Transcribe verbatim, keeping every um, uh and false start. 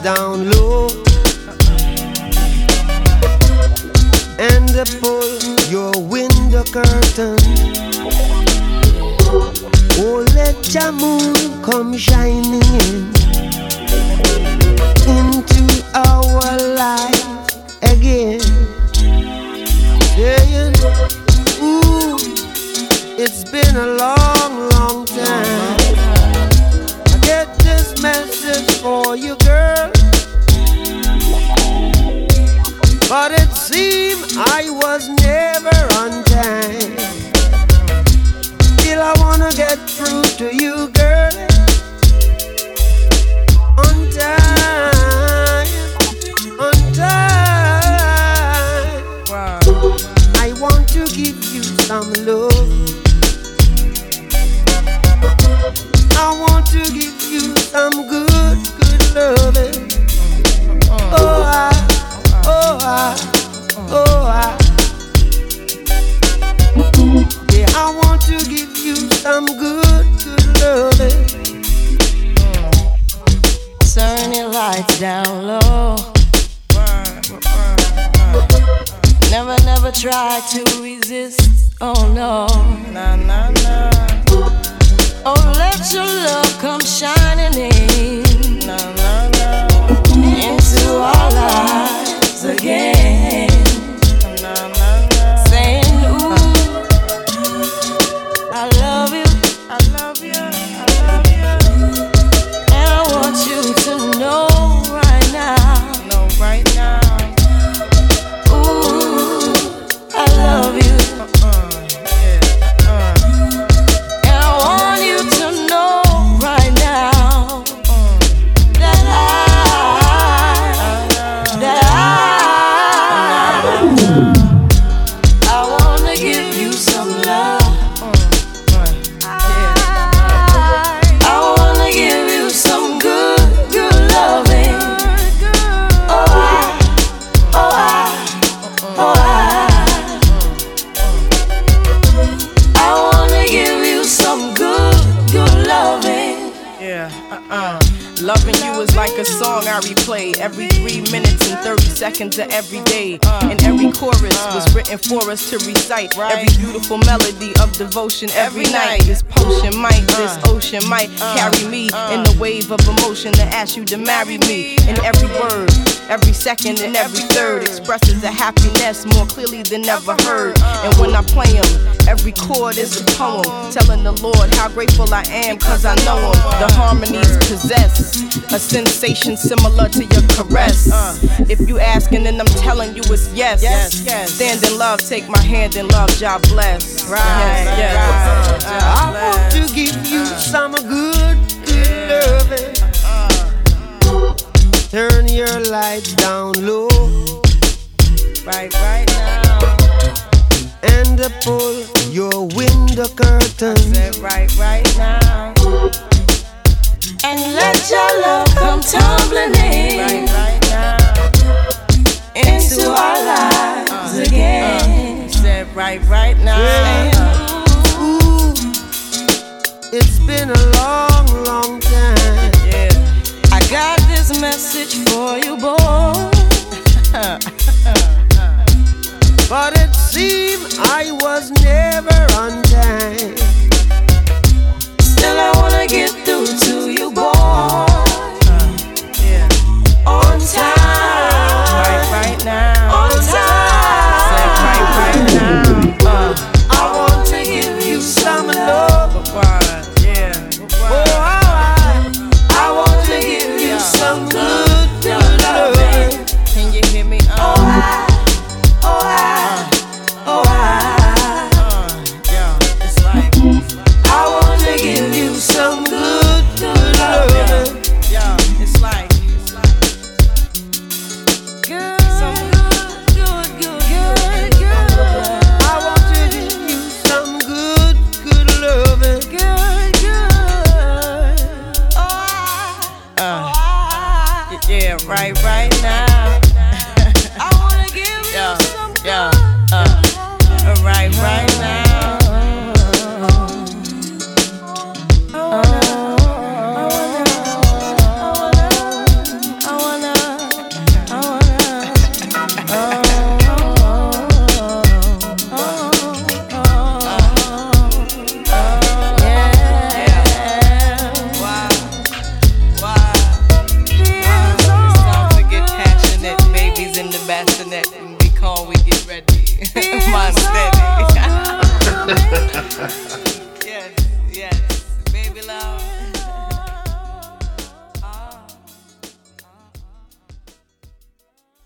down low and pull your window curtain. Oh, let your moon come shining in into our life again. Saying, ooh, it's been a long, long time. I get this message for you, girl, but it seemed I was never on time. Still I wanna get through to you, girl, on time, on time. Wow. I want to give you some love. I want to give you some good, good loving. Oh, I, oh, I, oh, I. Yeah, I want to give you some good, good loving. Turn your lights down low. Never, never try to resist. Oh no. Nah, nah, nah. Oh, let your love come shining in. Nah, nah, nah. Into our lives again. Nah, nah, nah. Saying, ooh, I love you. I love you. I love you. And I want you to know right now. Know right now. Ooh, I love you. Uh-uh, yeah, uh. And I want you to know right now uh, that I, that I, I wanna give you some love. I wanna give you some good, good loving. Oh, I, oh, I, oh, I. I wanna give you some good, good loving. Yeah, uh-uh. Loving you is like a song I replay every three minutes and thirty seconds of every day. And every chorus was written for us to recite. Every beautiful melody of devotion every night. This potion might, this ocean might carry me in the wave of emotion to ask you to marry me. And every word, every second and every third expresses a happiness more clearly than ever heard. And when I play them, every chord is a poem telling the Lord how grateful I am cause I know him. The harmonies possess a sensation similar to your caress. If you asking then I'm telling you it's yes. Stand in love, take my hand in love, God bless. Right, yes, yes. Right. I want to give you some good, good loving. Turn your lights down low. Right, right now. And pull your window curtain. Right, right now. And let your love come tumbling in. Right, right now. Into our lives uh, again. Uh, said right, right now. Yeah. Ooh, it's been a long, long time. Yeah. I got this message for you, boy. But it seemed I was never on time. Still I wanna get through to you, boy. Uh, yeah. On time. Right, right now. On time. Said right, right now. Uh, I want to give you some love. but why? Yeah. But why? Oh, I, I want to give you some good, good loving. Can you hear me? Uh, Oh, I, oh, I, oh, I. uh, yeah. It's like, I want to give you some good, good loving. yeah. It's like, it's like. Good, some good, good, good, good, good. I want to give you some good, good loving. Good, good. Oh, I, Uh, oh, I. yeah, right, right now. I wanna give you Yeah, some yeah, good, uh, good loving. right, right.